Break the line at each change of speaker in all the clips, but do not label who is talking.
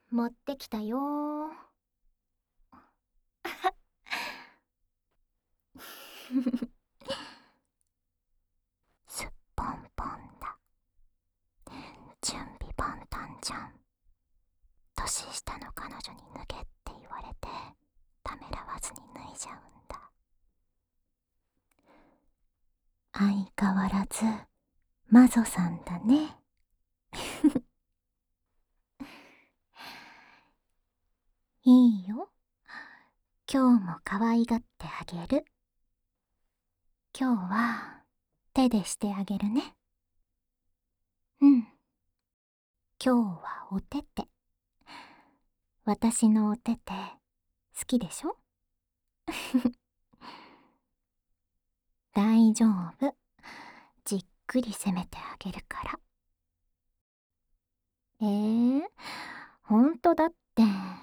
持ってきたよー。すっぽんぽんだ。準備万端じゃん。年下の彼女に脱げって言われてためらわずに脱いじゃうんだ。相変わらずマゾさんだね。いいよ。今日も可愛がってあげる。今日は手でしてあげるね。うん。今日はお手手。私のお手手好きでしょ？大丈夫。じっくり攻めてあげるから。ほんとだって。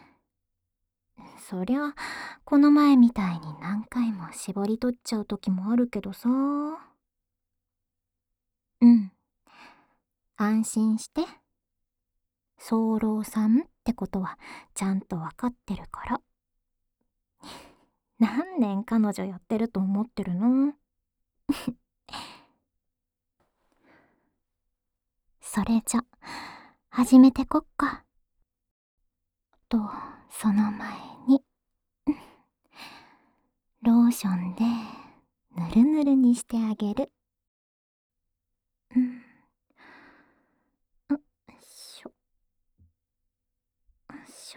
そりゃこの前みたいに何回も絞り取っちゃう時もあるけどさ。うん、安心して。早漏さんってことはちゃんとわかってるから。何年彼女やってると思ってるの？それじゃ始めてこっか。とその前にローションでぬるぬるにしてあげる。よいしょよいしょ。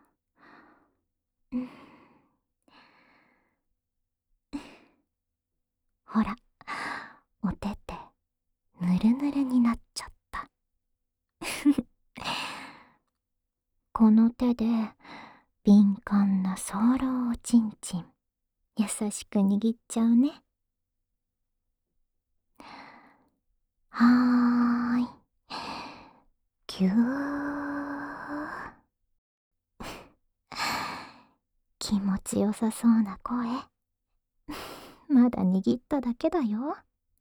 ほら、お手手ぬるぬるになっちゃった。この手で敏感な早漏おちんちん優しく握っちゃうね。はーい。ぎゅー。気持ちよさそうな声。まだ握っただけだよ。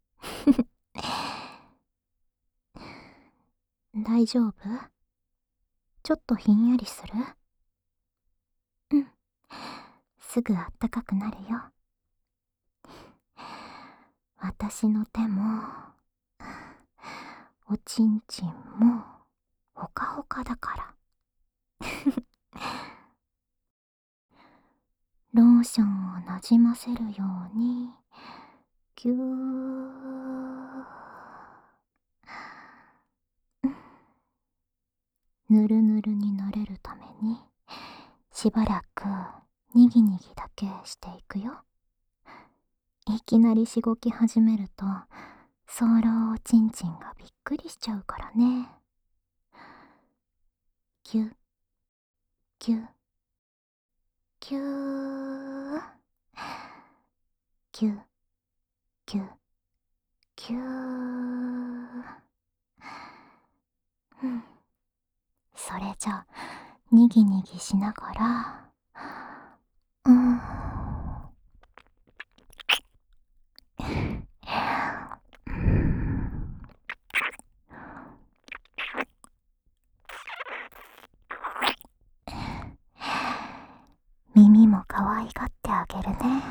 大丈夫？ちょっとひんやりする？うん。すぐあったかくなるよ。私の手も、おちんちんも、ほかほかだから。ローションをなじませるように、ぎゅー。ぬるぬるになれるために、しばらくにぎにぎだけしていくよ。いきなりしごき始めると、早漏おちんちんがびっくりしちゃうからね。ぎゅ、ぎゅ、ぎゅー。ぎゅ、ぎゅ、ぎゅー。それじゃにぎにぎしながら、耳も可愛がってあげるね。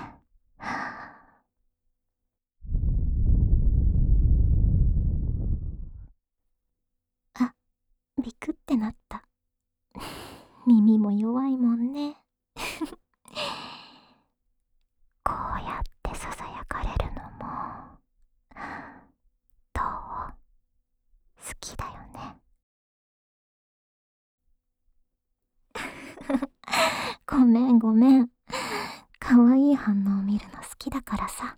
あ、ビクってなった。耳も弱いもんね。こうやってささやかれるのもどう？好きだよね。ごめんごめん。可愛い反応を見るの好きだからさ。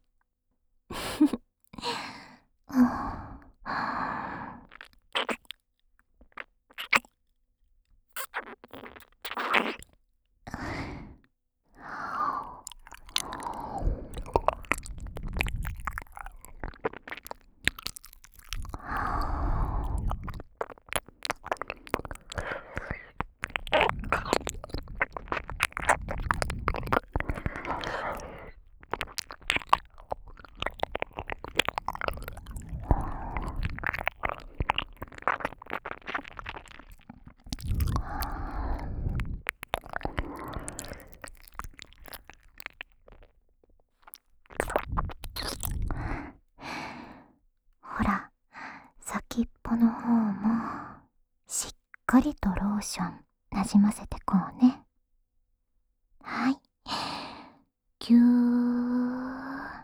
方もしっかりとローションなじませてこうね。はい。ぎゅー。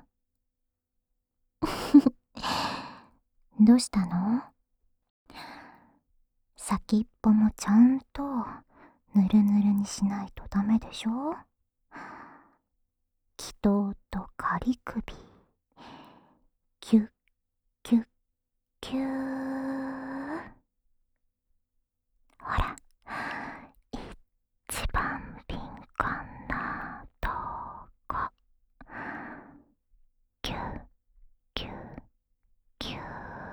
どうしたの？先っぽもちゃんとぬるぬるにしないとダメでしょ。祈祷と仮首、キュッキュッキュー。ほら、一番敏感なとこ。キュッキュッキュ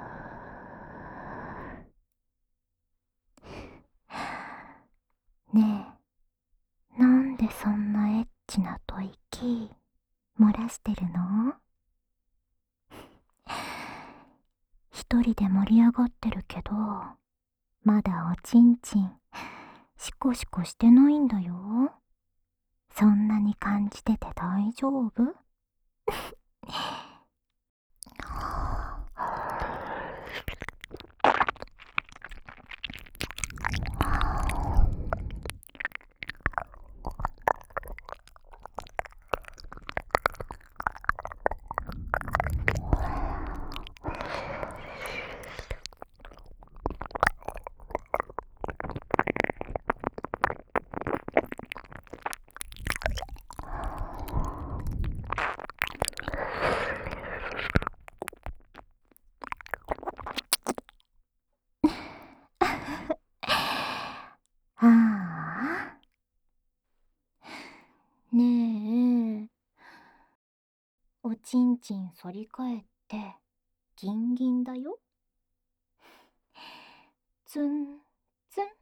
ー。ねえ、なんでそんなエッチな吐息漏らしてるの？一人で盛り上がってるけど、まだおちんちんシコシコしてないんだよ。そんなに感じてて大丈夫？ああ。ねえ、おちんちん反り返ってギンギンだよ。ツンツン。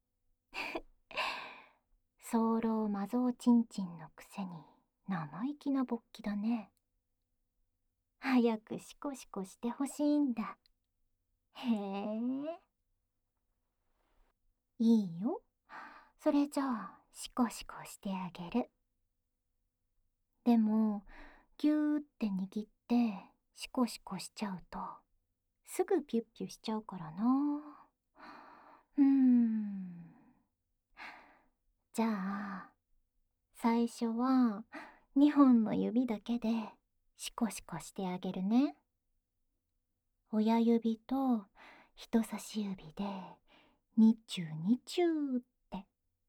早漏マゾーチンチンのくせに生意気な勃起だね。早くシコシコしてほしいんだ。へえ。いいよ。それじゃあシコシコしてあげる。でもギューって握ってシコシコしちゃうとすぐピュッピュしちゃうからな。じゃあ最初は2本の指だけでシコシコしてあげるね。親指と人差し指でニチュニチュって。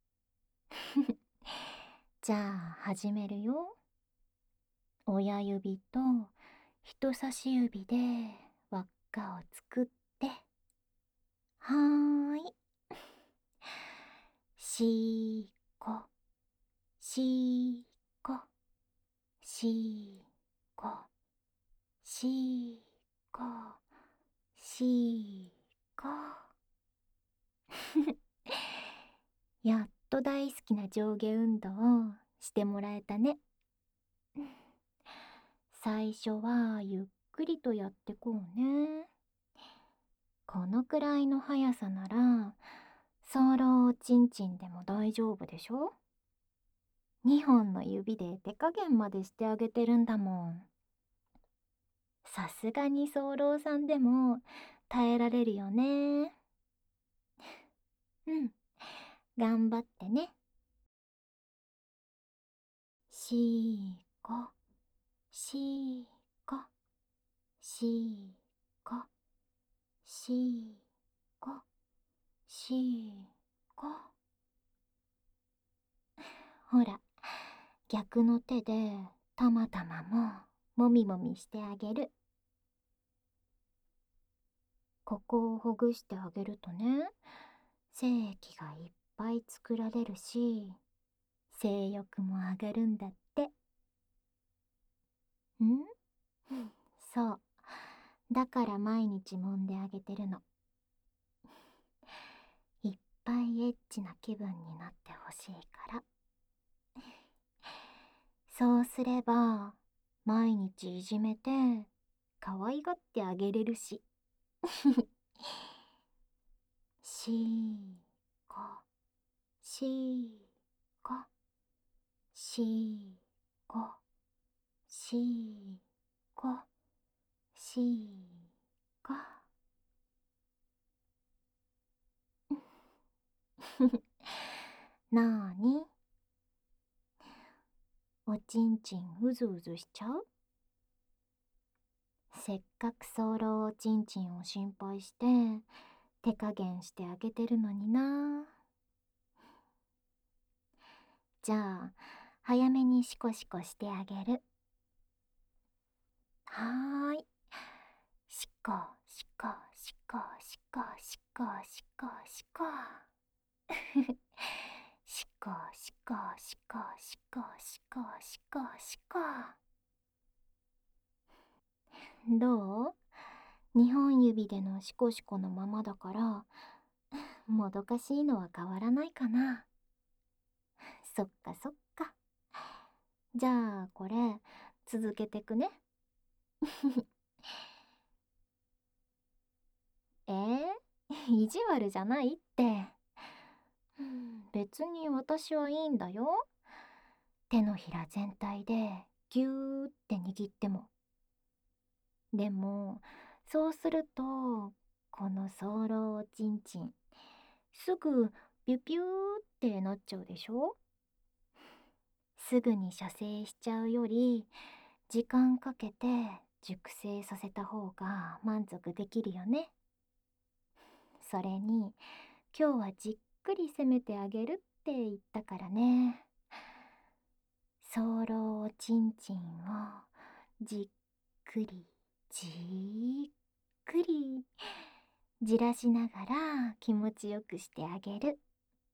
じゃあ始めるよ。親指と人差し指で輪っかを作って、はーい。しーこ、しーこ、しーこ、しーこ、しーこ。やっと大好きな上下運動をしてもらえたね。最初はゆっくりとやってこうね。このくらいの速さならソーローチンチンでも大丈夫でしょ。2本の指で手加減までしてあげてるんだもん。さすがにソロさんでも耐えられるよね。うん、頑張ってね。しーこ、しーこ、しーこ、しーこ、しーこ。ほら、逆の手でたまたまもみもみしてあげる。ここをほぐしてあげるとね、精液がいっぱい作られるし、性欲も上がるんだって。んそう。だから毎日揉んであげてるの。いっぱいエッチな気分になってほしいから。そうすれば、毎日いじめて、可愛がってあげれるし。しーこ、しーこ、しーこ、しーこ、しーこ。 なーに？おちんちんうずうずしちゃう？せっかく早漏おちんちんを心配して手加減してあげてるのにな。じゃあ早めにシコシコしてあげる。はーい。シコシコシコシコシコシコシコシコシコシコシコシコシコシコ。どう？2本指でのシコシコのままだからもどかしいのは変わらないかな。そっかそっか。じゃあこれ続けてくね。意地悪じゃないって。別に私はいいんだよ。手のひら全体でぎゅーって握っても。でもそうするとこの早漏おちんちんすぐビュピューってなっちゃうでしょ。すぐに射精しちゃうより時間かけて熟成させた方が満足できるよね。それに今日はじっくり攻めてあげるって言ったからね。早漏おちんちんをじっくりじっくりじらしながら気持ちよくしてあげる。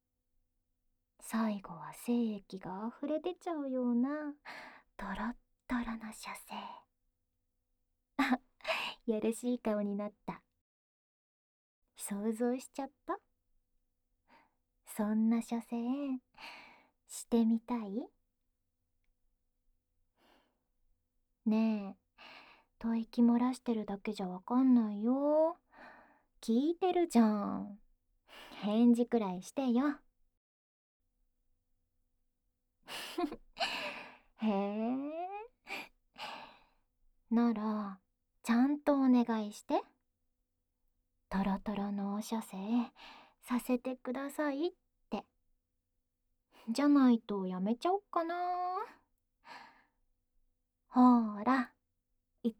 最後は精液が溢れ出ちゃうようなトロットロの射精。あ、よろしい顔になった。想像しちゃった？そんな射精してみたい？ねえ、吐息漏らしてるだけじゃわかんないよ。聞いてるじゃん。返事くらいしてよ。へえ。ならちゃんとお願いして。トロトロのお射精させてくださいって。じゃないとやめちゃおっかな。ほーら言って。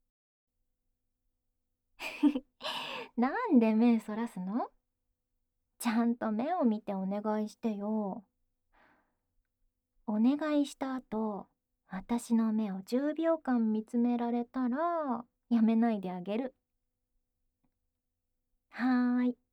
なんで目そらすの？ちゃんと目を見てお願いしてよ。お願いした後、私の目を10秒間見つめられたらやめないであげる。はーい。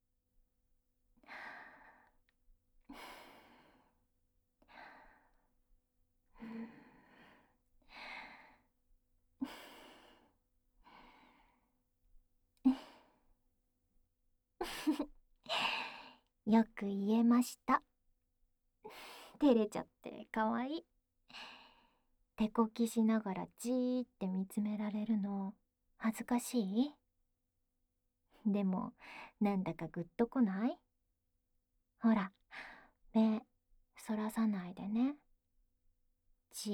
よく言えました。照れちゃってかわいい。手こきしながらじーって見つめられるの恥ずかしい？でもなんだかグッとこない？ほら、目そらさないでね。じ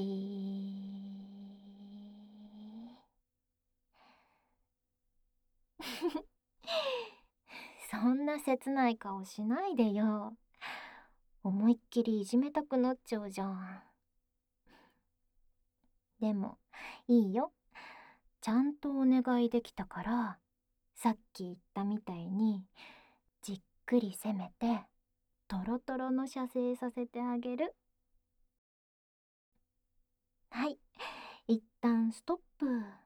ー。そんな切ない顔しないでよ。思いっきりいじめたくなっちゃうじゃん。でもいいよ。ちゃんとお願いできたから、さっき言ったみたいにじっくり攻めてトロトロの射精させてあげる。はい、一旦ストップ。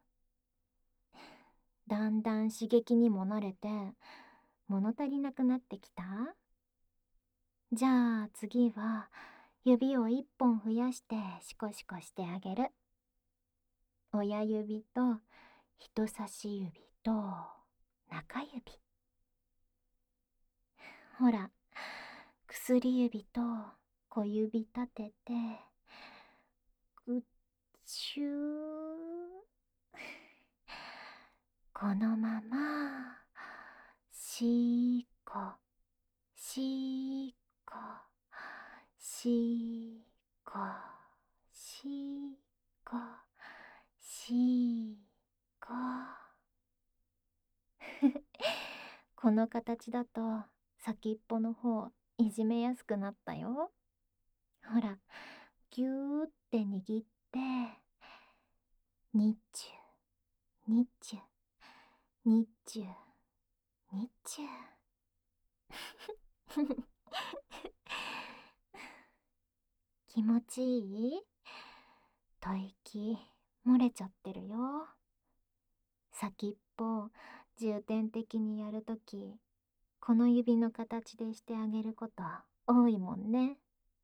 だんだん刺激にも慣れて物足りなくなってきた？じゃあ次は指を一本増やしてシコシコしてあげる。親指と人差し指と中指。ほら、薬指と小指立ててぐっちゅー。このまましこしこしこしこしこ。この形だと先っぽの方いじめやすくなったよ。ほら、ぎゅーって握って、にっちゅにっちゅにっちゅにっちゅ。気持ちいい？吐息漏れちゃってるよ。先っぽ重点的にやるとき、この指の形でしてあげること多いもんね。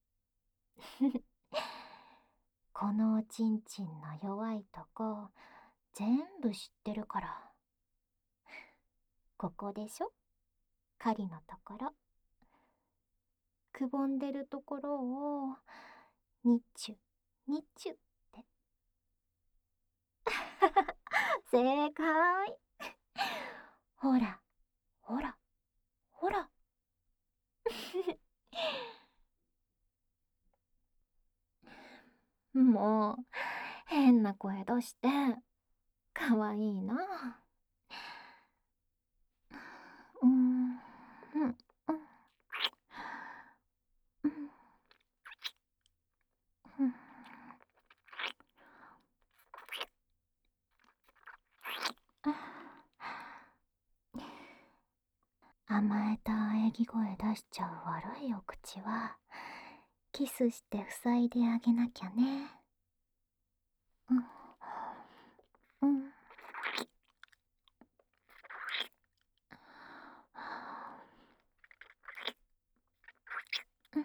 このおちんちんの弱いとこ全部知ってるから。ここでしょ、狩りのところ。くぼんでるところをにっちゅにっちゅって。正解。ほらほらほら。もう変な声出してかわいいな。うんうんうんうん。甘えた喘ぎ声出しちゃう悪いお口はキスして塞いであげなきゃね。うんうんうん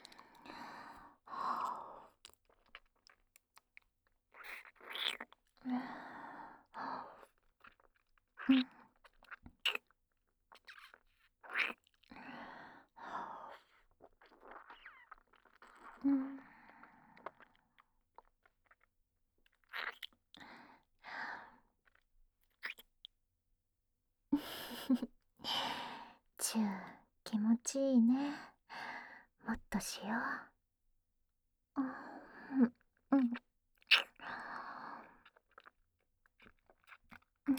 うんうん。チュー気持ちいいね。もっとしよう。うんうんうん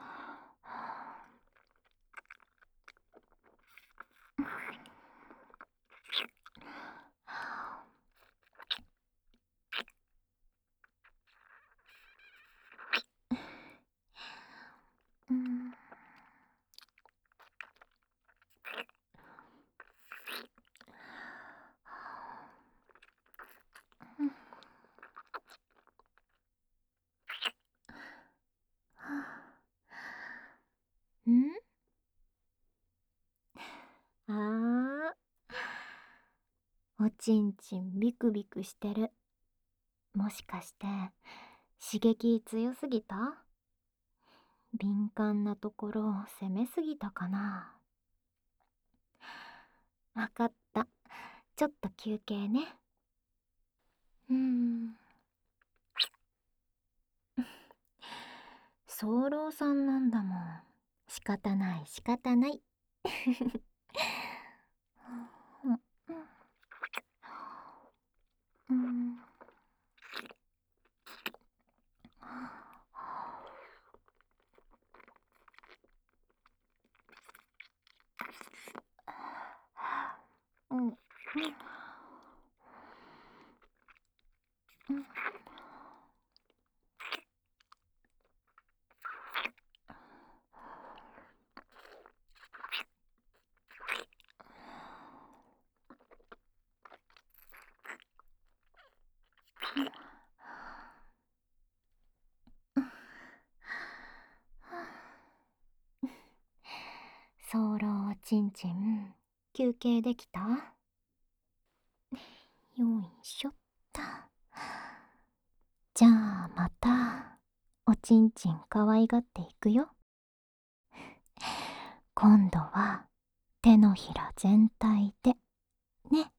うんうん。あー、おちんちんビクビクしてる。もしかして刺激強すぎた？敏感なところを攻めすぎたかな。わかった。ちょっと休憩ね。うーん。早漏さんなんだもん。仕方ない仕方ない。うんうん。うんうんうん早漏おちんちん休憩できた？よいしょっと。じゃあまたおちんちんかわいがっていくよ。今度は手のひら全体でね。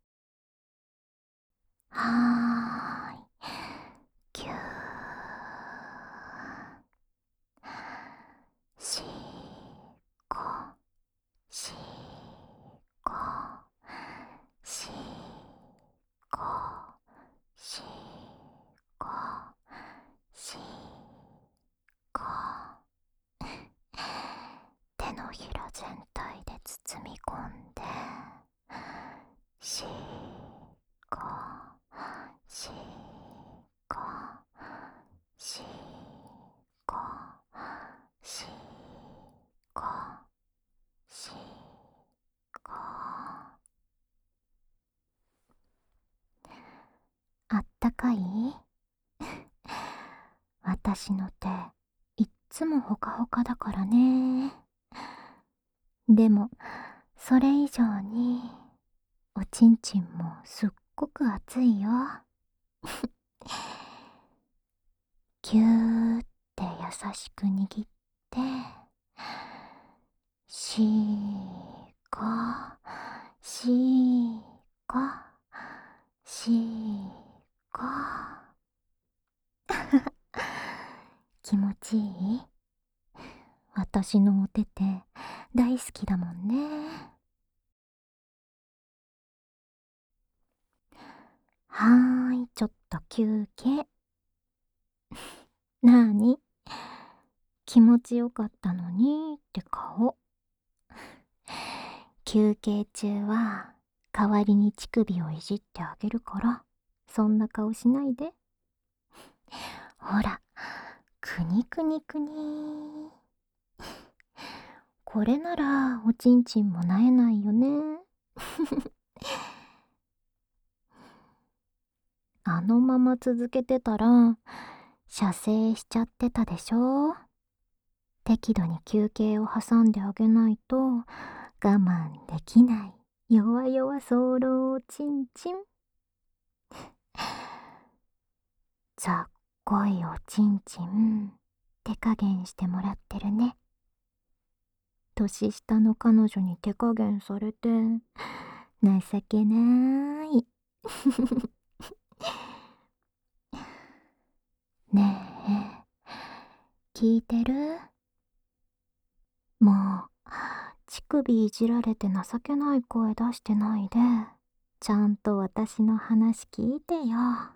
はーい。ぎゅーしーこしーこしーこしーこしーこ。手のひら全体で包み込んでしこしこしこしこしこ。あったかい？私の手いっつもほかほかだからね。でもそれ以上におちんちんもすっごく熱いよ。ぎゅーって優しく握ってしーこしーこしーこ。気持ちいい？私のお手手大好きだもんね。はーい、ちょっと休憩。なーに？気持ちよかったのにって顔。休憩中は代わりに乳首をいじってあげるから、そんな顔しないで。ほら、くにくにくに。これならおちんちんもなえないよね。あのまま続けてたら射精しちゃってたでしょ。適度に休憩を挟んであげないと我慢できない弱々早漏ちんちん。ざっこいおちんちん手加減してもらってるね。年下の彼女に手加減されて情けない。ねえ、聞いてる？もう乳首いじられて情けない声出してないで、ちゃんと私の話聞いてよ。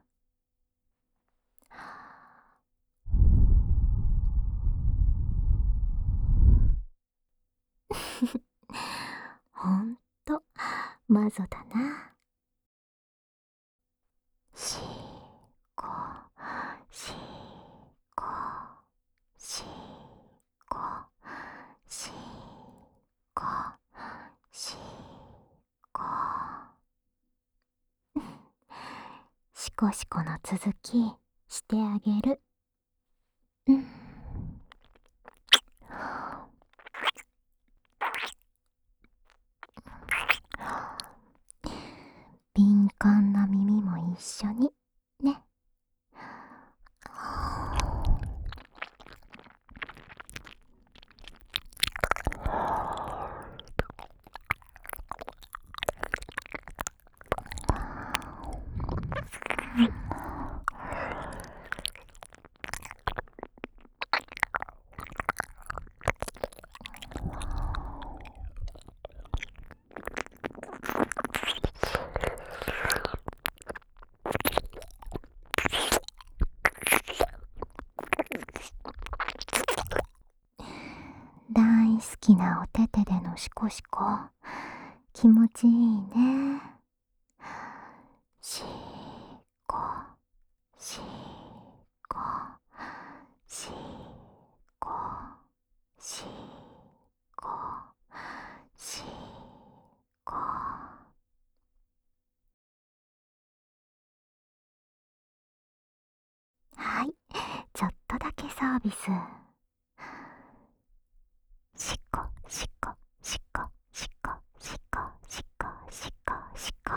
ほんとマゾだな。しーこしーこしーこしーこしーこ。しこしこの続きしてあげる。うん。敏感な耳も一緒にね。大好きなお手手でのシコシコ気持ちいいね。しーこしーこしーこしーこしーこ。はい、ちょっとだけサービス。しっこしっこしっこしっこしっこしっこしっこしっこ。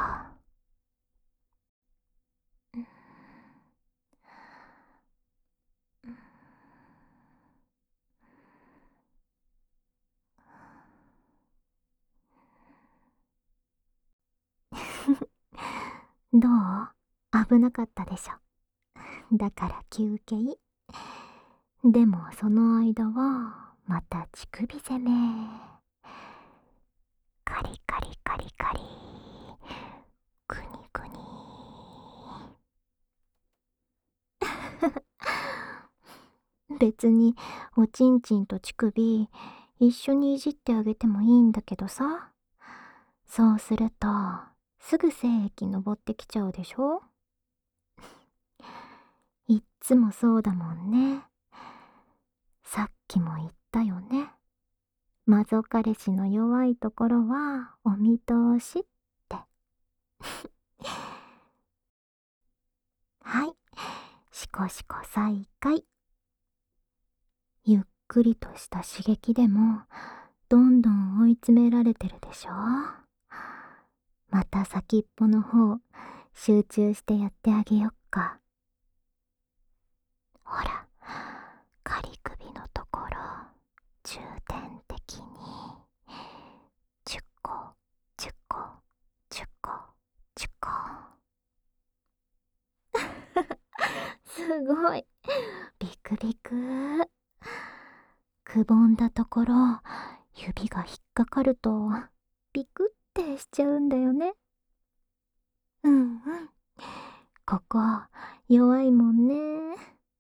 どう？危なかったでしょ。だから休憩。でもその間はまた乳首攻め。カリカリカリカリくにくに。別におちんちんと乳首一緒にいじってあげてもいいんだけどさ。そうするとすぐ精液登ってきちゃうでしょ。いっつもそうだもんね。さっきも言ったよね。マゾ彼氏の弱いところはお見通しって。はい、シコシコ再開。ゆっくりとした刺激でもどんどん追い詰められてるでしょ。また先っぽの方集中してやってあげよっか。ほら、仮首のところ重点的に10個10個10個10個。すごい、ビクビク。くぼんだところ指が引っかかるとビクってしちゃうんだよね。うんうん、ここ弱いもんね。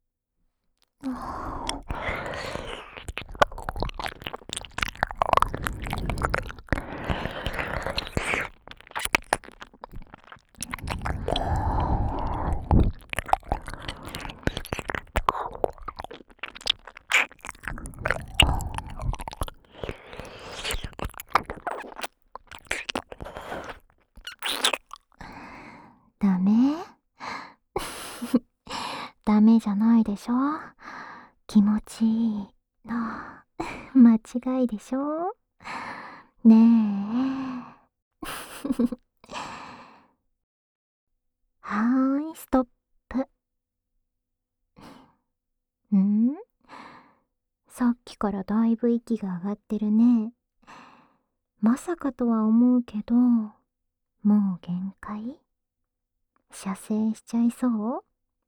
ダメダメじゃないでしょ。気持ちいいの間違いでしょ。ねえはーい、ストップ。ん？さっきからだいぶ息が上がってるね。まさかとは思うけど、もう限界？射精しちゃいそう？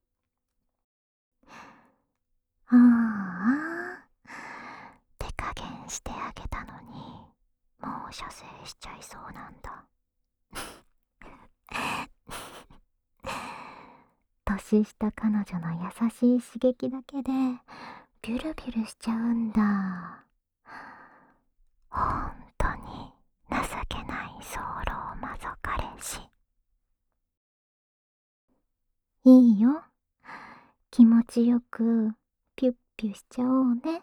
ああ、手加減してあげたのに、もう射精しちゃいそうなんだ。年下彼女の優しい刺激だけでビュルビュルしちゃうんだ。ほんとに情けない早漏マゾ彼氏。いいよ、気持ちよくピュッピュしちゃおうね。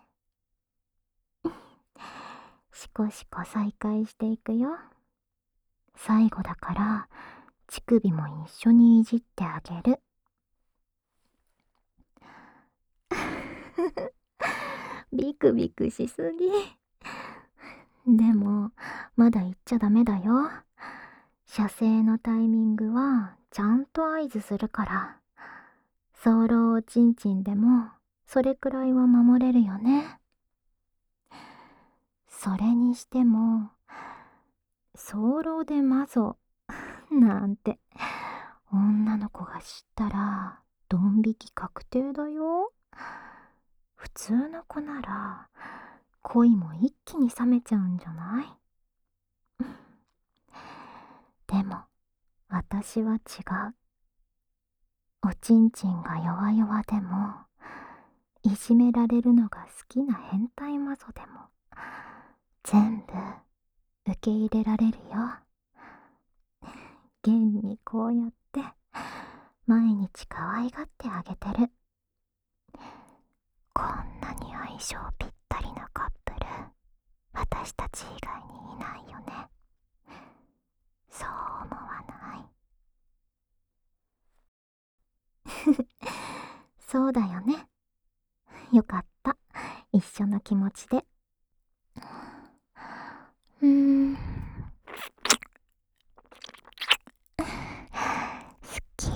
シコシコ再開していくよ。最後だから乳首も一緒にいじってあげる。ビクビクしすぎ。でもまだ言っちゃダメだよ。射精のタイミングはちゃんと合図するから。早漏おちんちんでもそれくらいは守れるよね。それにしても早漏でマゾなんて女の子が知ったらドン引き確定だよ。普通の子なら恋も一気に冷めちゃうんじゃない？でも私は違う。おちんちんが弱々でもいじめられるのが好きな変態マゾでも全部受け入れられるよ。現にこうやって毎日可愛がってあげてる。こんなに相性ぴったりなカップル私たち以外にいないよね。そう思わない？そうだよね。よかった、一緒の気持ちで。好き。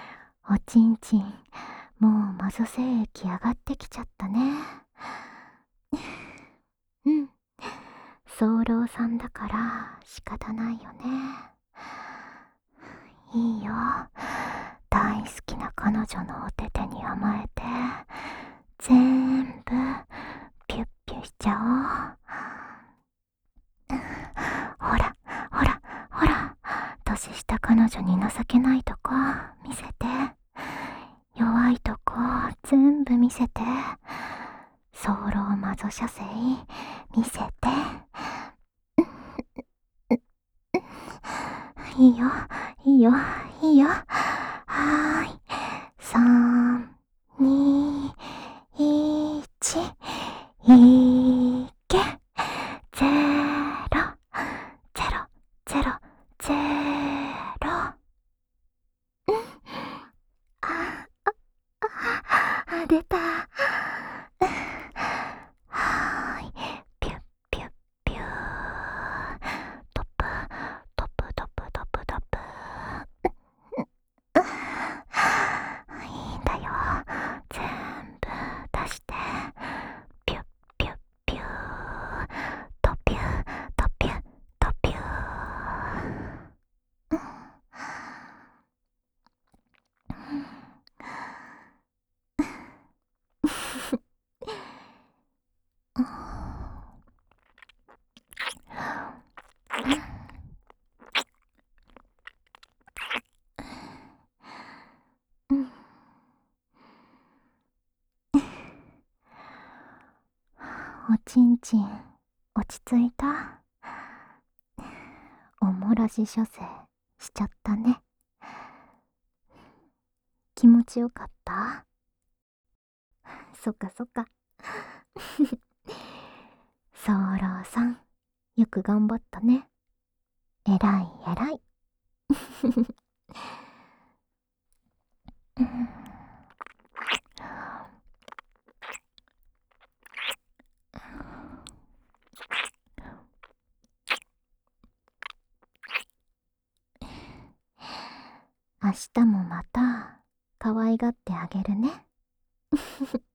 おちんちん、もうマゾ精液上がってきちゃったね。 うん。早漏さんだから仕方ないよね。いいよ。大好きな彼女のお手手に甘えて、全部ピュッピュしちゃおう。ほら、ほら、ほら、年下彼女に情けないとこ見せて。弱いとこ全部見せて。早漏魔女射精見せて。いいよ、いいよ、いいよ。はーい。3、2、1、いけ。ゼロ、ゼロ、ゼロ、ゼロ。あ、出た。はーい。ピュッピュッピュー。トップ、トップ、トップ、トップ、トップ。いいんだよ。全部出して。ピュッピュッピュー。トピュー、トピュー、トピュー。おちんちん落ち着いた？おもらし射精しちゃったね。気持ちよかった？そっかそっか。早漏さん、よく頑張ったね。えらいえらい。明日もまた可愛がってあげるね。